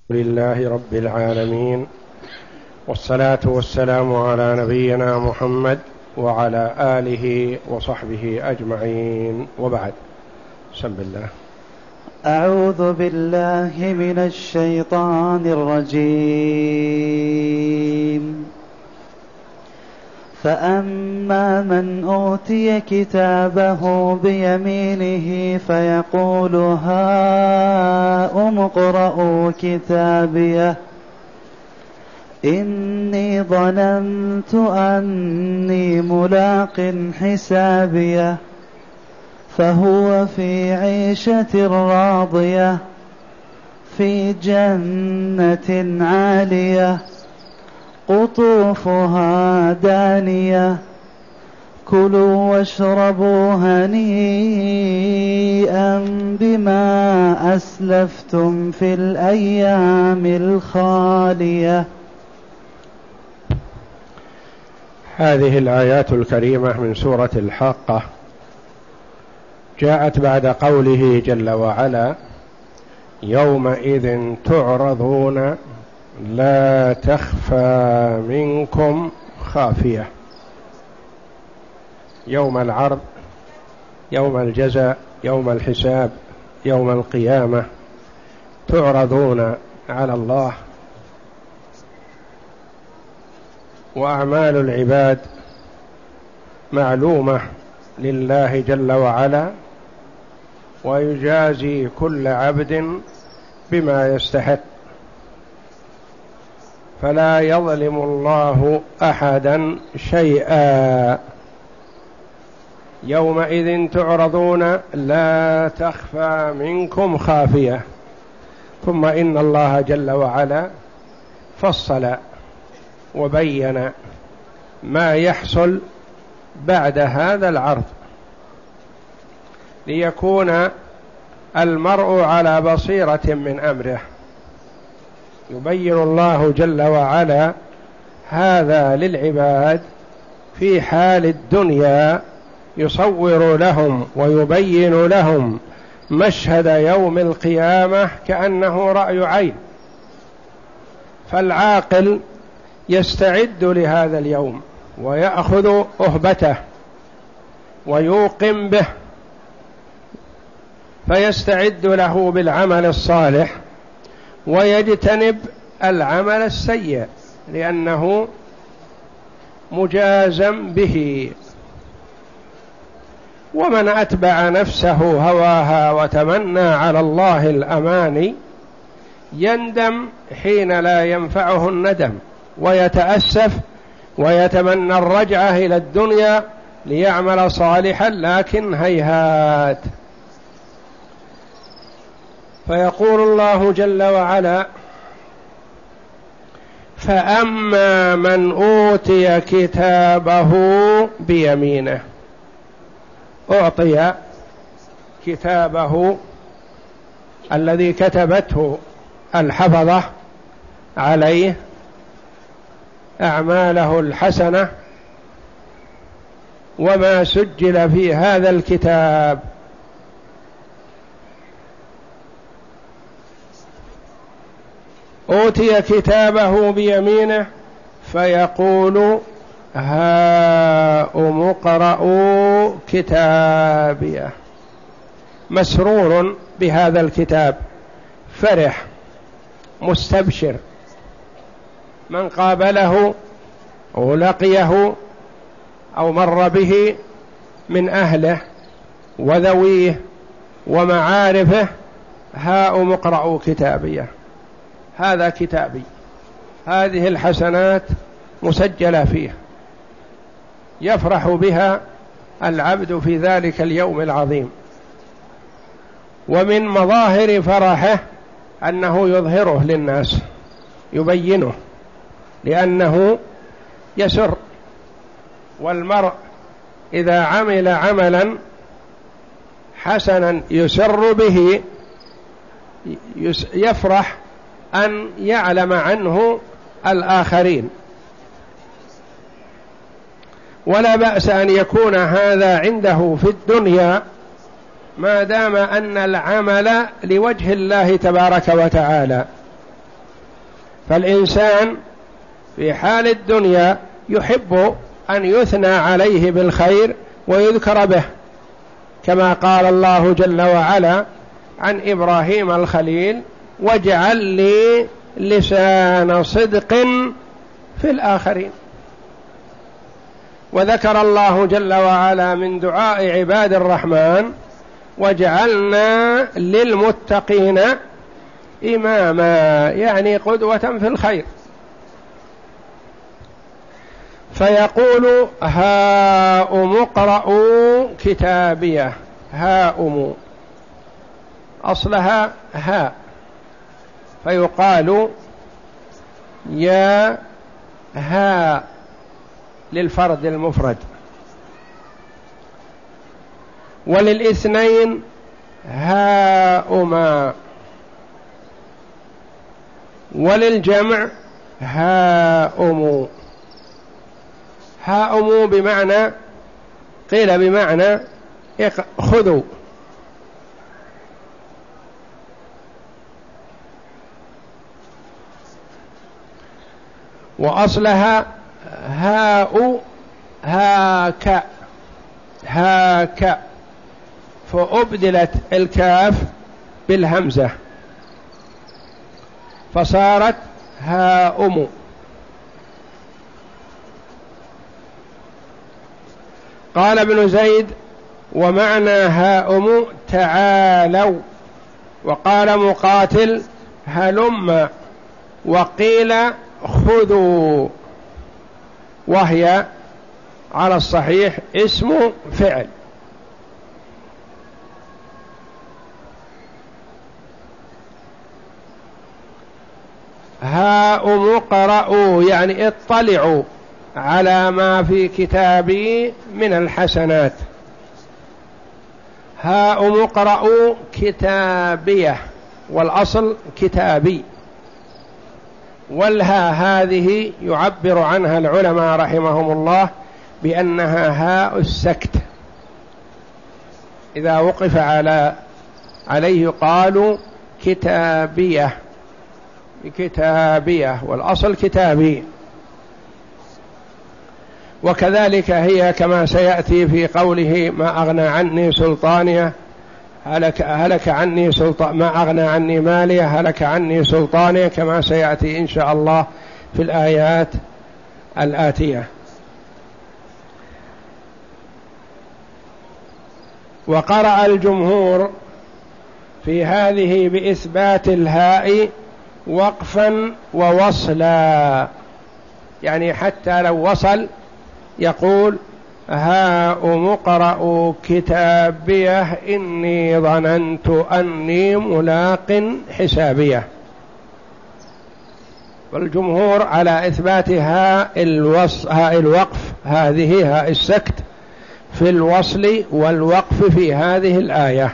لله رب العالمين، والصلاة والسلام على نبينا محمد وعلى آله وصحبه أجمعين، وبعد. بسم الله. أعوذ بالله من الشيطان الرجيم. فأما من أوتي كتابه بيمينه فيقول هاؤم اقرءوا كتابيه إني ظننت أني ملاق حسابيه فهو في عيشة راضية في جنة عالية قطوفها دانية كلوا واشربوا هنيئا بما أسلفتم في الأيام الخالية. هذه الآيات الكريمة من سورة الحاقة جاءت بعد قوله جل وعلا: يومئذ تعرضون لا تخفى منكم خافية. يوم العرض، يوم الجزاء، يوم الحساب، يوم القيامة، تعرضون على الله، وأعمال العباد معلومة لله جل وعلا، ويجازي كل عبد بما يستحق، فلا يظلم الله أحدا شيئا. يومئذ تعرضون لا تخفى منكم خافية. ثم إن الله جل وعلا فصل وبين ما يحصل بعد هذا العرض، ليكون المرء على بصيرة من أمره. يبين الله جل وعلا هذا للعباد في حال الدنيا، يصور لهم ويبين لهم مشهد يوم القيامة كأنه رأي عين، فالعاقل يستعد لهذا اليوم ويأخذ أهبته ويوقن به، فيستعد له بالعمل الصالح ويجتنب العمل السيء لأنه مجازم به. ومن أتبع نفسه هواها وتمنى على الله الأماني يندم حين لا ينفعه الندم، ويتأسف ويتمنى الرجعة إلى الدنيا ليعمل صالحا، لكن هيهات. فيقول الله جل وعلا: فأما من أوتي كتابه بيمينه. أعطي كتابه الذي كتبته الحفظة عليه أعماله الحسنة وما سجل في هذا الكتاب. أوتي كتابه بيمينه فيقول هاؤم اقرءوا كتابيه. مسرور بهذا الكتاب، فرح مستبشر. من قابله أو لقيه أو مر به من أهله وذويه ومعارفه: هاؤم اقرءوا كتابيه، هذا كتابي، هذه الحسنات مسجلة فيه. يفرح بها العبد في ذلك اليوم العظيم. ومن مظاهر فرحه أنه يظهره للناس، يبينه، لأنه يسر. والمرء إذا عمل عملا حسنا يسر به يفرح أن يعلم عنه الآخرين، ولا بأس أن يكون هذا عنده في الدنيا ما دام أن العمل لوجه الله تبارك وتعالى، فالإنسان في حال الدنيا يحب أن يثنى عليه بالخير ويذكر به، كما قال الله جل وعلا عن إبراهيم الخليل: واجعل لي لسان صدق في الآخرين. وذكر الله جل وعلا من دعاء عباد الرحمن: واجعلنا للمتقين إماما، يعني قدوة في الخير. فيقول: هاؤم اقرءوا كتابيه. هاؤم أصلها هاء، فيقال يا هاء للفرد المفرد، وللاثنين هاؤما، وللجمع هاؤم. هاؤم بمعنى، قيل بمعنى خذوا. وأصلها هاء هاك هاك، فأبدلت الكاف بالهمزة فصارت هاؤم. قال ابن زيد: ومعنى هاؤم تعالوا. وقال مقاتل: هلم. وقيل: خذوا، وهي على الصحيح اسم فعل. هاؤم اقرءوا يعني اطلعوا على ما في كتابي من الحسنات. هاؤم اقرءوا كتابيه، والأصل كتابي. والها هذه يعبر عنها العلماء رحمهم الله بأنها هاء السكت، إذا وقف عليه قالوا كتابية، كتابية، والأصل كتابي. وكذلك هي كما سيأتي في قوله: ما أغنى عني سلطانية، هلك عني سلطان، ما أغنى عني مالية، هلك عني سلطانية، كما سيأتي إن شاء الله في الآيات الآتية. وقرأ الجمهور في هذه بإثبات الهاء وقفا ووصلا، يعني حتى لو وصل يقول: هاؤم اقرءوا كتابيه إني ظننت أني ملاق حسابيه. والجمهور على إثبات هاء الوقف، هذه هاء السكت في الوصل والوقف في هذه الآية.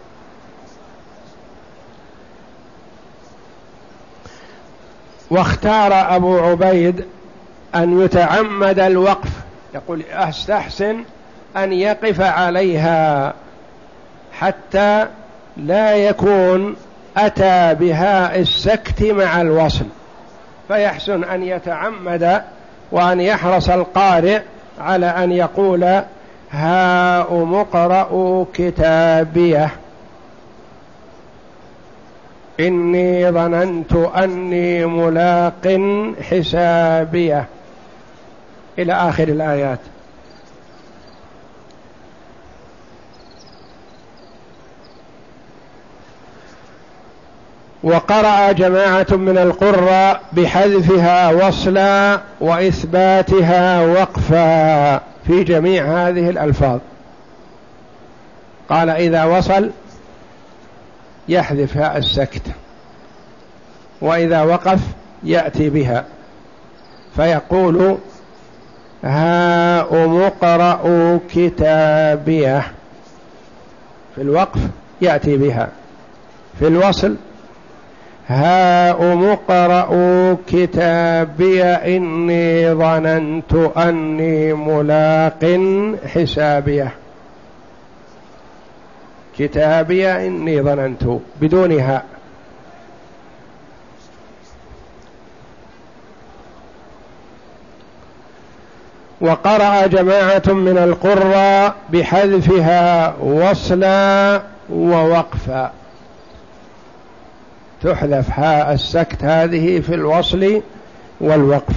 واختار أبو عبيد أن يتعمد الوقف، يقول: أستحسن أن يقف عليها حتى لا يكون أتى بهاء السكت مع الوصل، فيحسن أن يتعمد وأن يحرص القارئ على أن يقول: هاؤم اقرءوا كتابيه إني ظننت أني ملاق حسابيه، إلى آخر الآيات. وقرأ جماعة من القراء بحذفها وصلا وإثباتها وقفا في جميع هذه الألفاظ. قال: إذا وصل يحذف هاء السكت، وإذا وقف يأتي بها، فيقول: هاؤم اقرءوا كتابيه. في الوقف يأتي بها، في الوصل: هاؤم اقرءوا كتابيه إني ظننت أني ملاق حسابيه. كتابيه إني ظننت بدون هاء. وقرأ جماعة من القراء بحذفها وصلا ووقفا، تحذف هاء السكت هذه في الوصل والوقف.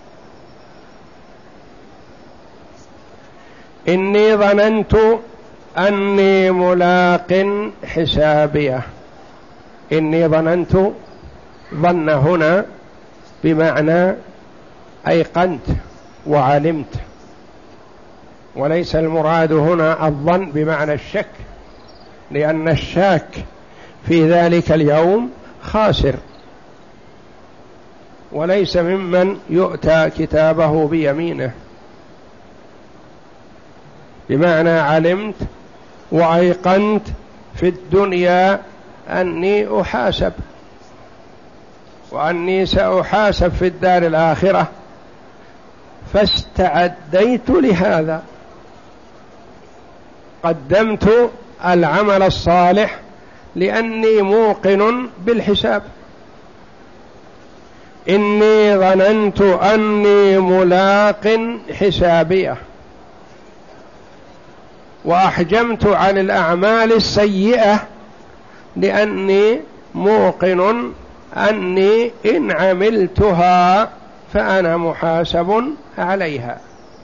إني ظننت أني ملاق حسابيه. إني ظننت، ظن هنا بمعنى أيقنت وعلمت، وليس المراد هنا الظن بمعنى الشك، لأن الشاك في ذلك اليوم خاسر وليس ممن يؤتى كتابه بيمينه. بمعنى علمت وأيقنت في الدنيا أني أحاسب، وأني سأحاسب في الدار الآخرة، فاستعديت لهذا، قدمت العمل الصالح لأني موقن بالحساب. إني ظننت أني ملاق حسابيه، وأحجمت عن الأعمال السيئة لأني موقن أني إن عملتها فأنا محاسب عليها.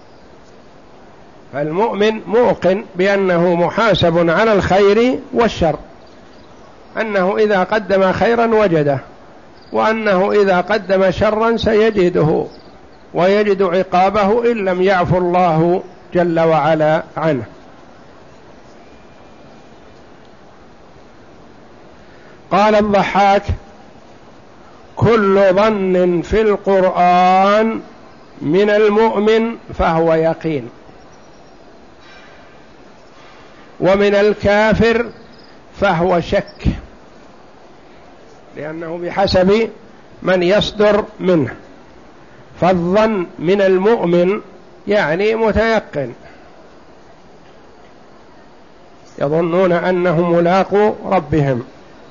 فالمؤمن موقن بأنه محاسب على الخير والشر، أنه إذا قدم خيرا وجده، وأنه إذا قدم شرا سيجده ويجد عقابه إن لم يعفو الله جل وعلا عنه. قال الضحاك: كل ظن في القرآن من المؤمن فهو يقين، ومن الكافر فهو شك، لأنه بحسب من يصدر منه. فالظن من المؤمن يعني متيقن، يظنون أنهم ملاقو ربهم.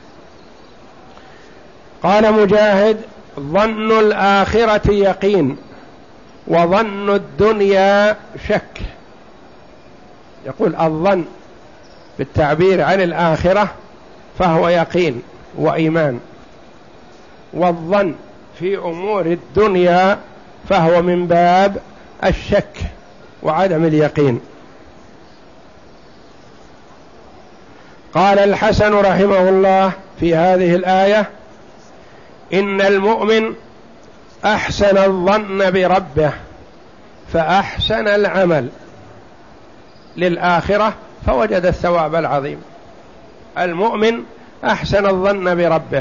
قال مجاهد: ظن الآخرة يقين، وظن الدنيا شك. يقول الظن بالتعبير عن الآخرة فهو يقين وإيمان، والظن في أمور الدنيا فهو من باب الشك وعدم اليقين. قال الحسن رحمه الله في هذه الآية: إن المؤمن أحسن الظن بربه فأحسن العمل للآخرة فوجد الثواب العظيم. المؤمن أحسن الظن بربه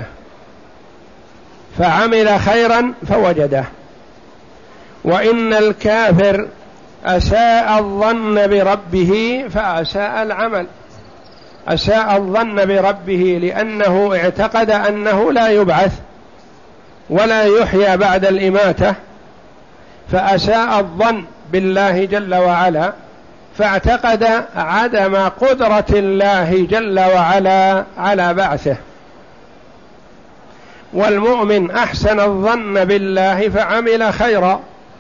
فعمل خيرا فوجده، وإن الكافر أساء الظن بربه فأساء العمل. أساء الظن بربه لأنه اعتقد أنه لا يبعث ولا يحيى بعد الإماتة، فأساء الظن بالله جل وعلا، فاعتقد عدم قدرة الله جل وعلا على بعثه. والمؤمن أحسن الظن بالله فعمل خيرا.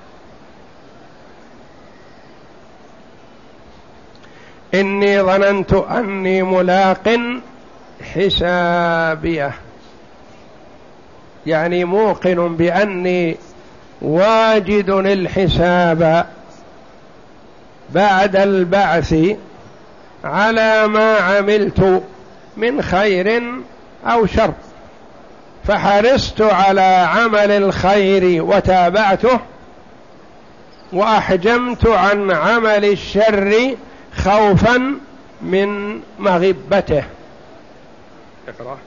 إني ظننت أني ملاق حسابيه، يعني موقن بأني واجد الحساب بعد البعث على ما عملت من خير أو شر، فحرصت على عمل الخير وتابعته، وأحجمت عن عمل الشر خوفا من مغبته. اقرأ.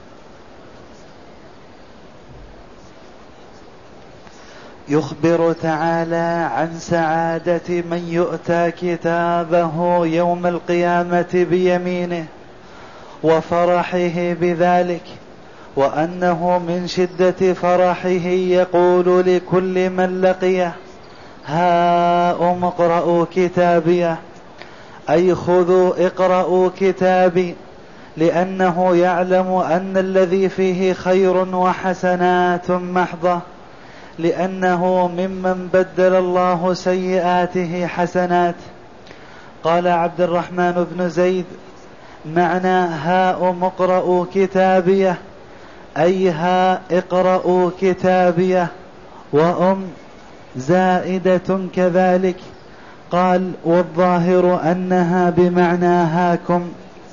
يخبر تعالى عن سعادة من يؤتى كتابه يوم القيامة بيمينه وفرحه بذلك، وأنه من شدة فرحه يقول لكل من لقيه: هاؤم اقرءوا كتابيه، أي خذوا اقرءوا كتابي، لأنه يعلم أن الذي فيه خير وحسنات محضة لأنه ممن بدل الله سيئاته حسنات. قال عبد الرحمن بن زيد: معنى هاء اقرءوا كتابيه أي ها اقرءوا كتابيه، زائدة كذلك. قال: والظاهر أنها بمعنى هاكم.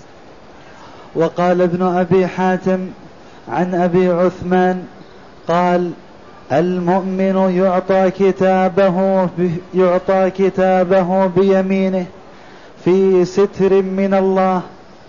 وقال ابن أبي حاتم عن أبي عثمان قال: المؤمن يعطى كتابه بيمينه في ستر من الله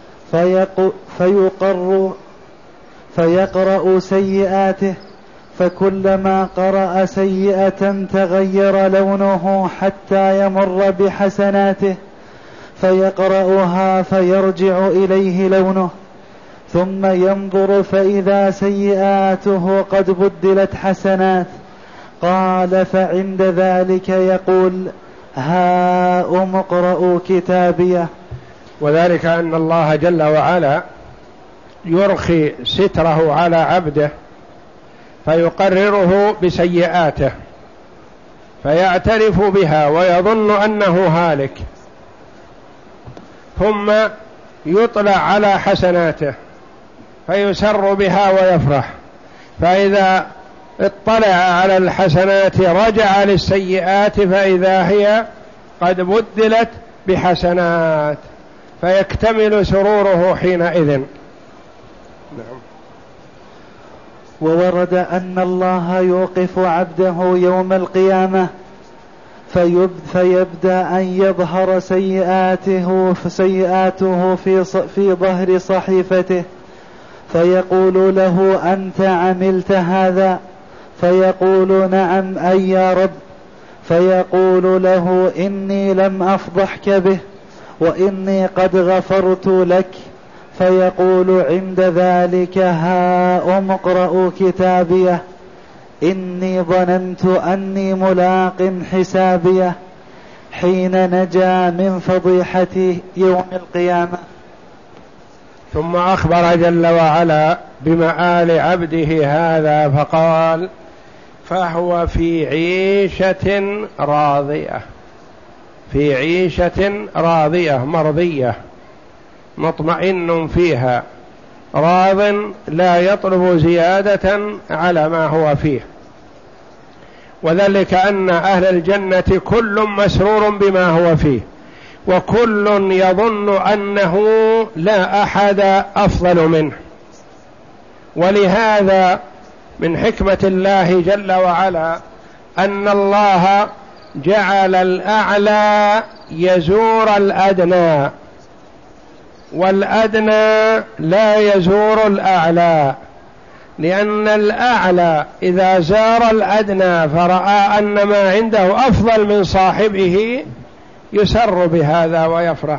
فيقرأ سيئاته، فكلما قرأ سيئة تغير لونه حتى يمر بحسناته فيقرأها فيرجع إليه لونه، ثم ينظر فإذا سيئاته قد بدلت حسنات. قال: فعند ذلك يقول: هاؤم اقرءوا كتابيه. وذلك أن الله جل وعلا يرخي ستره على عبده فيقرره بسيئاته فيعترف بها ويظن أنه هالك، ثم يطلع على حسناته فيسر بها ويفرح، فإذا اطلع على الحسنات رجع للسيئات فإذا هي قد بدلت بحسنات فيكتمل سروره حينئذ. نعم. وورد أن الله يوقف عبده يوم القيامة فيبدأ أن يظهر سيئاته في ظهر صحيفته، فيقول له: أنت عملت هذا؟ فيقول: نعم أي يا رب. فيقول له: إني لم أفضحك به وإني قد غفرت لك. فيقول عند ذلك: هاؤم اقرءوا كتابيه إني ظننت أني ملاق حسابيه، حين نجا من فضيحته يوم القيامة. ثم أخبر جل وعلا بمآل عبده هذا فقال: فهو في عيشة راضية، في عيشة راضية مرضية مطمئن فيها راض لا يطلب زيادة على ما هو فيه. وذلك أن أهل الجنة كل مسرور بما هو فيه، وكل يظن أنه لا أحد أفضل منه. ولهذا من حكمة الله جل وعلا أن الله جعل الأعلى يزور الأدنى، والأدنى لا يزور الأعلى، لأن الأعلى إذا زار الأدنى فرأى أن ما عنده أفضل من صاحبه يسر بهذا ويفرح،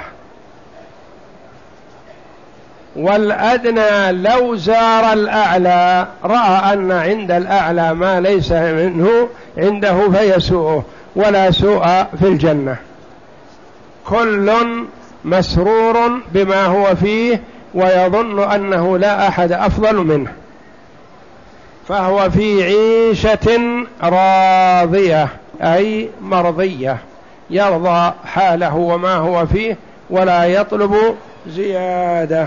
والأدنى لو زار الأعلى رأى أن عند الأعلى ما ليس منه عنده فيسوءه، ولا سوء في الجنة. كل مسرور بما هو فيه ويظن أنه لا أحد أفضل منه، فهو في عيشة راضية أي مرضية، يرضى حاله وما هو فيه ولا يطلب زيادة.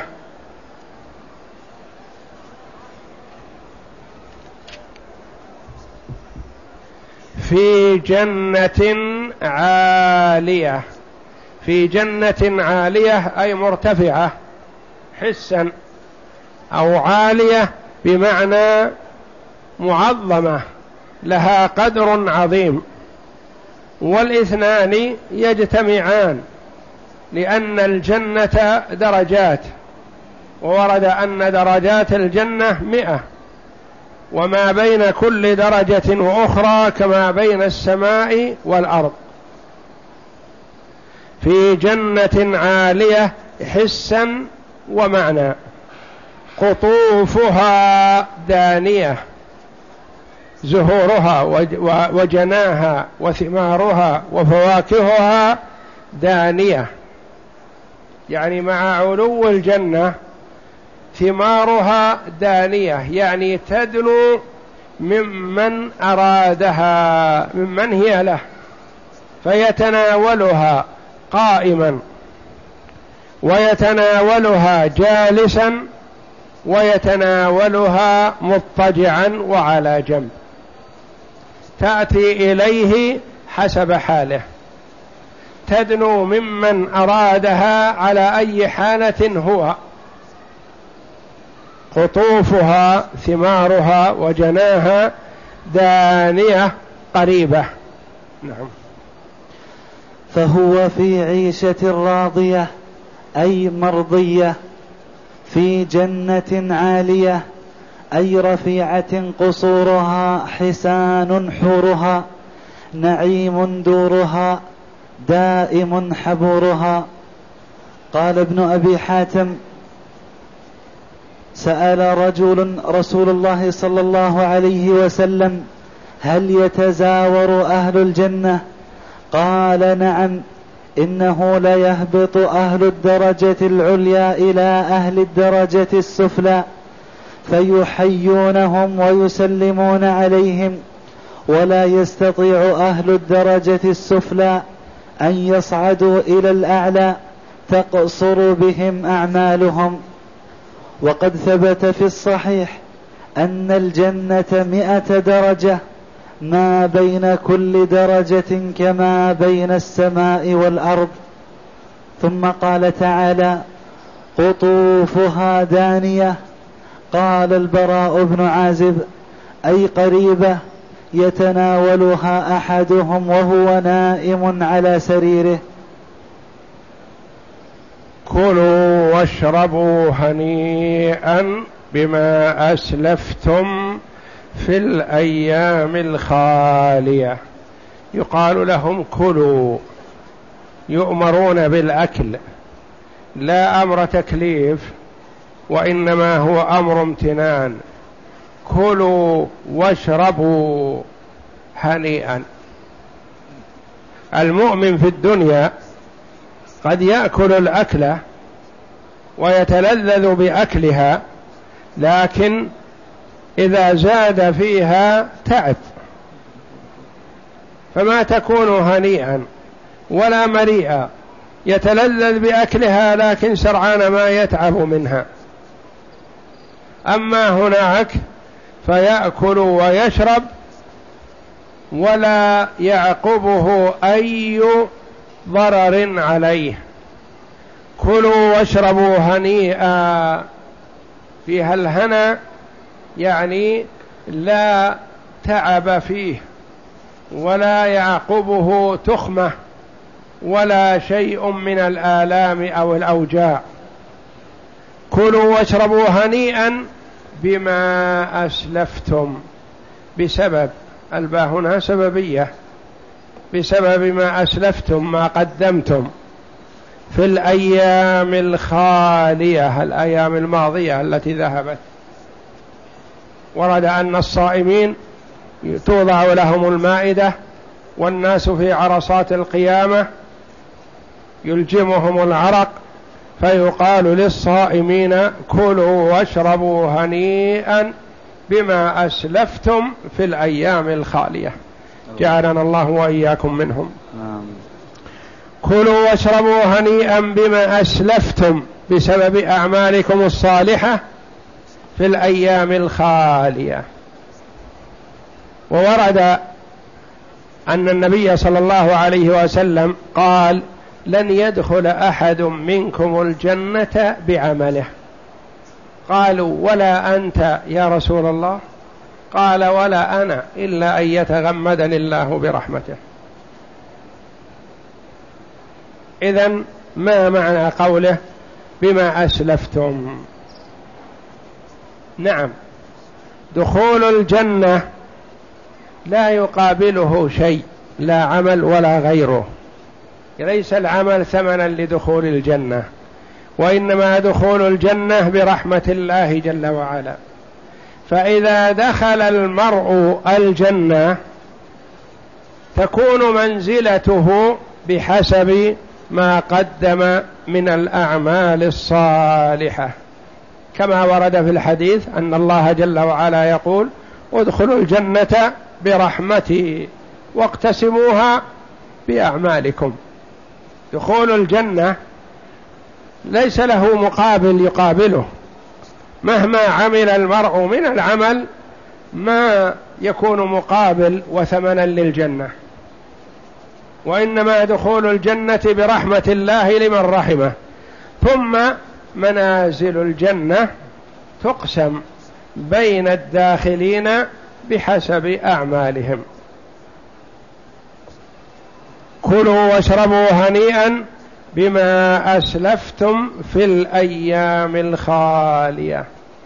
في جنة عالية، في جنة عالية أي مرتفعة حسا، أو عالية بمعنى معظمة لها قدر عظيم، والاثنان يجتمعان لأن الجنة درجات، وورد أن درجات الجنة 100، وما بين كل درجة وأخرى كما بين السماء والأرض. في جنة عالية حسا ومعنى، قطوفها دانية، زهورها وجناها وثمارها وفواكهها دانية، يعني مع علو الجنة ثمارها دانية، يعني تدنو ممن أرادها، ممن هي له، فيتناولها قائما ويتناولها جالسا ويتناولها مضطجعا وعلى جنب، تأتي إليه حسب حاله، تدنو ممن أرادها على أي حالة هو، قطوفها ثمارها وجناها دانية قريبة. نعم. فهو في عيشة راضية أي مرضية، في جنة عالية أي رفيعة قصورها حسان حورها، نعيم دورها دائم حبورها. قال ابن أبي حاتم: سأل رجل رسول الله صلى الله عليه وسلم: هل يتزاور أهل الجنة؟ قال: نعم، إنه ليهبط أهل الدرجة العليا إلى أهل الدرجة السفلى فيحيونهم ويسلمون عليهم، ولا يستطيع أهل الدرجة السفلى أن يصعدوا إلى الأعلى، تقصر بهم أعمالهم. وقد ثبت في الصحيح أن الجنة 100 درجة، ما بين كل درجة كما بين السماء والأرض. ثم قال تعالى: قطوفها دانية. قال البراء بن عازب: أي قريبة يتناولها أحدهم وهو نائم على سريره. كلوا واشربوا هنيئا بما أسلفتم في الأيام الخالية. يقال لهم كلوا، يؤمرون بالأكل، لا أمر تكليف وإنما هو أمر امتنان. كلوا واشربوا هنيئا. المؤمن في الدنيا قد يأكل الأكلة ويتلذذ بأكلها، لكن إذا زاد فيها تعب، فما تكون هنيئا ولا مريئا، يتلذذ بأكلها لكن سرعان ما يتعب منها. أما هناك فيأكل ويشرب ولا يعقبه أي ضرر عليه. كلوا واشربوا هنيئا، فيها الهنا يعني لا تعب فيه ولا يعقبه تخمة ولا شيء من الآلام أو الأوجاع. كلوا واشربوا هنيئا بما أسلفتم، بسبب الباء هنا سببية، بسبب ما أسلفتم، ما قدمتم في الأيام الخالية، الأيام الماضية التي ذهبت. ورد أن الصائمين توضع لهم المائدة والناس في عرصات القيامة يلجمهم العرق، فيقال للصائمين: كلوا واشربوا هنيئا بما أسلفتم في الأيام الخالية. جعلنا الله وإياكم منهم. كلوا واشربوا هنيئا بما أسلفتم، بسبب أعمالكم الصالحة في الأيام الخالية. وورد أن النبي صلى الله عليه وسلم قال: لن يدخل أحد منكم الجنة بعمله. قالوا: ولا أنت يا رسول الله؟ قال: ولا أنا، إلا أن يتغمدني الله برحمته. إذن ما معنى قوله بما أسلفتم؟ نعم، دخول الجنة لا يقابله شيء، لا عمل ولا غيره، ليس العمل ثمنا لدخول الجنة، وإنما دخول الجنة برحمة الله جل وعلا. فإذا دخل المرء الجنة تكون منزلته بحسب ما قدم من الأعمال الصالحة، كما ورد في الحديث أن الله جل وعلا يقول: ادخلوا الجنة برحمتي واقتسموها بأعمالكم. دخول الجنة ليس له مقابل يقابله، مهما عمل المرء من العمل ما يكون مقابل وثمنا للجنة، وإنما دخول الجنة برحمة الله لمن رحمه. ثم منازل الجنة تقسم بين الداخلين بحسب أعمالهم. كلوا واشربوا هنيئا بما أسلفتم في الأيام الخالية.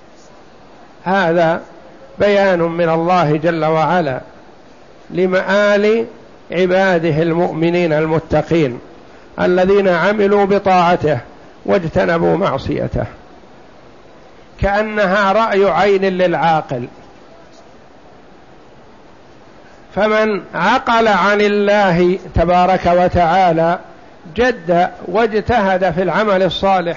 هذا بيان من الله جل وعلا لمآل عباده المؤمنين المتقين الذين عملوا بطاعته واجتنبوا معصيته، كأنها رأي عين للعاقل. فمن عقل عن الله تبارك وتعالى جد واجتهد في العمل الصالح،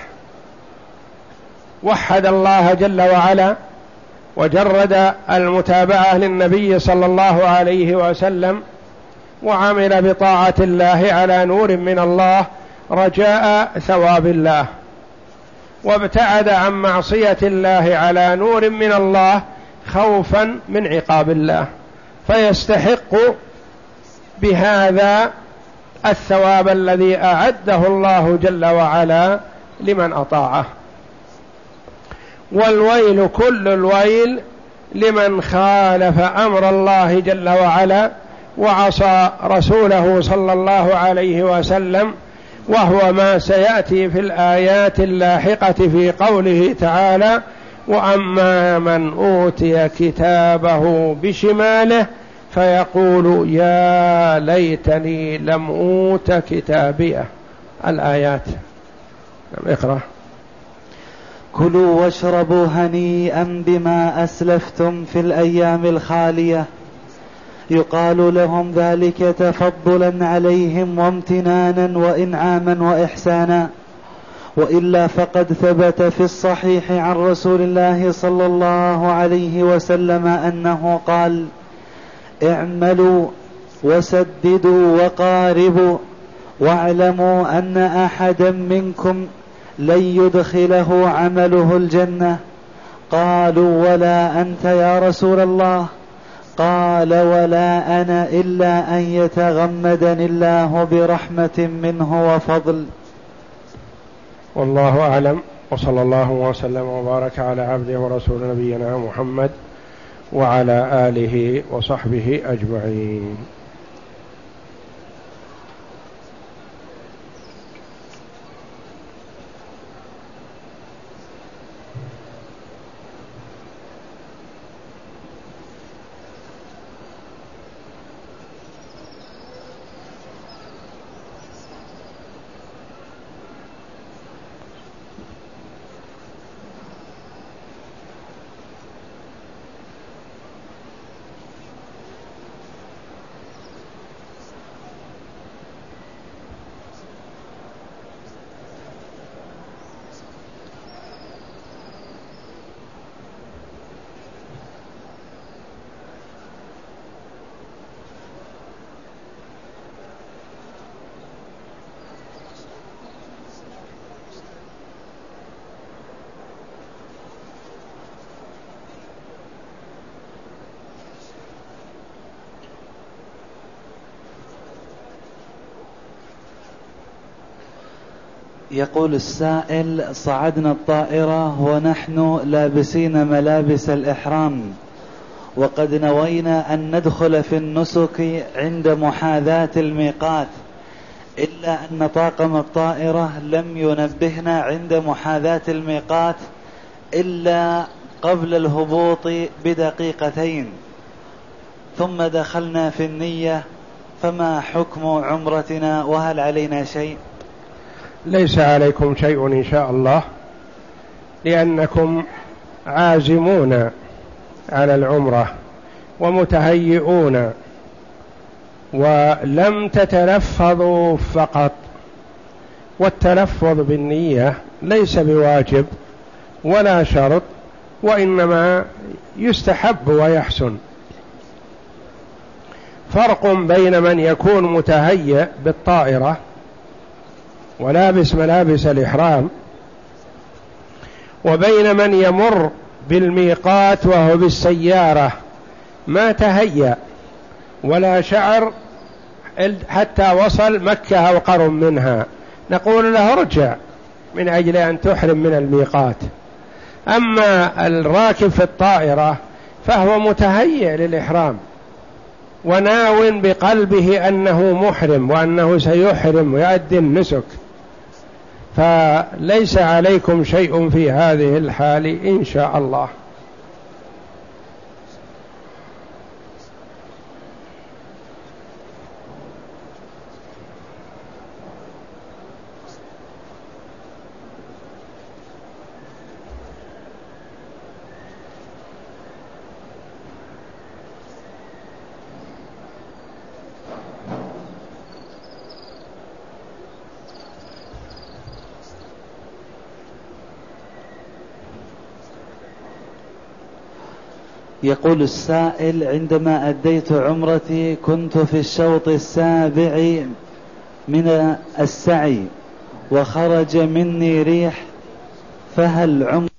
وحد الله جل وعلا وجرد المتابعة للنبي صلى الله عليه وسلم، وعمل بطاعة الله على نور من الله رجاء ثواب الله، وابتعد عن معصية الله على نور من الله خوفا من عقاب الله، فيستحق بهذا الثواب الذي أعده الله جل وعلا لمن أطاعه. والويل كل الويل لمن خالف أمر الله جل وعلا وعصى رسوله صلى الله عليه وسلم، وهو ما سيأتي في الآيات اللاحقة في قوله تعالى: وأما من أوتي كتابه بشماله فيقول يا ليتني لم أوت كتابيه. الآيات. اقرأ. كلوا واشربوا هنيئا بما أسلفتم في الأيام الخالية. يقال لهم ذلك تفضلا عليهم وامتنانا وإنعاما وإحسانا، وإلا فقد ثبت في الصحيح عن رسول الله صلى الله عليه وسلم أنه قال: اعملوا وسددوا وقاربوا، واعلموا أن أحدا منكم لن يدخله عمله الجنة. قالوا: ولا أنت يا رسول الله؟ قال: ولا أنا إلا أن يتغمدني الله برحمة منه وفضل. والله أعلم، وصلى الله وسلم وبارك على عبده ورسول نبينا محمد وعلى آله وصحبه أجمعين. يقول السائل: صعدنا الطائرة ونحن لابسين ملابس الإحرام، وقد نوينا أن ندخل في النسك عند محاذاة الميقات، إلا أن طاقم الطائرة لم ينبهنا عند محاذاة الميقات إلا قبل الهبوط بدقيقتين، ثم دخلنا في النية، فما حكم عمرتنا وهل علينا شيء؟ ليس عليكم شيء إن شاء الله، لأنكم عازمون على العمرة ومتهيئون، ولم تتلفظوا فقط، والتلفظ بالنية ليس بواجب ولا شرط وإنما يستحب ويحسن. فرق بين من يكون متهيئ بالطائرة ولابس ملابس الإحرام وبين من يمر بالميقات وهو بالسيارة ما تهيأ ولا شعر حتى وصل مكة أو قرب منها، نقول له ارجع من أجل أن تحرم من الميقات. أما الراكب في الطائرة فهو متهيئ للإحرام وناو بقلبه أنه محرم وأنه سيحرم ويؤدي النسك، فليس عليكم شيء في هذه الحال إن شاء الله. يقول السائل: عندما أديت عمرتي كنت في الشوط السابع من السعي وخرج مني ريح، فهل عمرتي